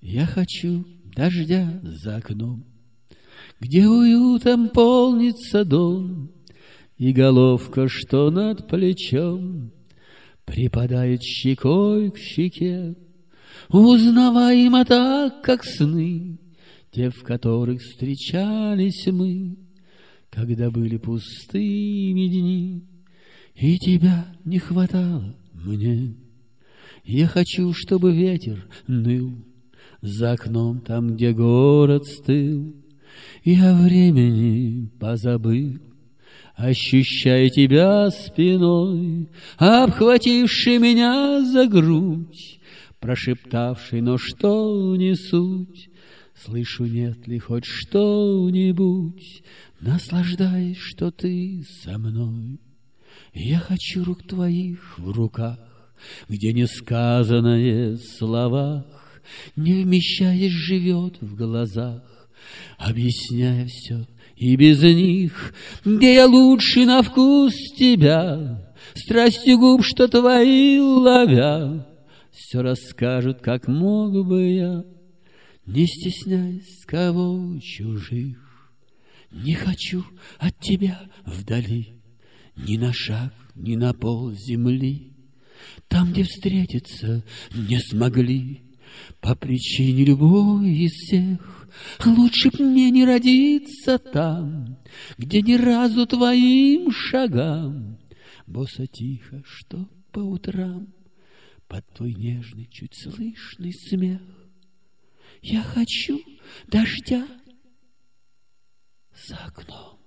Я хочу дождя за окном, где уютом полнится дом, и головка, что над плечом, припадает щекой к щеке. Узнаваемо так, как сны, те, в которых встречались мы, когда были пустыми дни, и тебя не хватало мне. Я хочу, чтобы ветер ныл за окном, там, где город стыл, и о времени позабыл, ощущая тебя спиной, обхвативший меня за грудь, прошептавший, но что не суть. Слышу, нет ли хоть что-нибудь, наслаждаясь, что ты со мной. Я хочу рук твоих в руках, где несказанное в словах, не вмещаясь, живет в глазах, объясняя все и без них, где я лучше на вкус тебя, страстью губ, что твои ловя, все расскажут, как мог бы я, не стесняясь кого чужих. Не хочу от тебя вдали ни на шаг, ни на пол земли, там, где встретиться не смогли по причине любой из всех. Лучше б мне не родиться там, где ни разу твоим шагам босо тихо, что по утрам под твой нежный, чуть слышный смех. Я хочу дождя за окном.